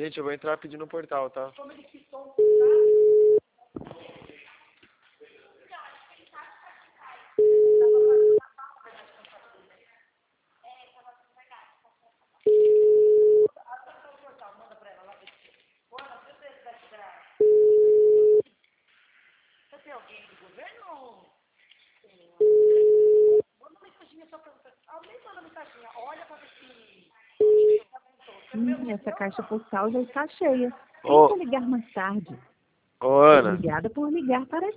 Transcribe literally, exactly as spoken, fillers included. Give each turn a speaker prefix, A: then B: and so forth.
A: Gente, eu vou entrar pedindo no portal, tá?
B: Você tem alguém do governo? Manda uma mensaginha só pra você. Alguém manda mensaginha. Olha pra ver se...
C: Hum, essa caixa postal já está cheia.
A: Ô.
C: Tenta ligar mais tarde.
A: Ô, Ana.
C: Obrigada por ligar para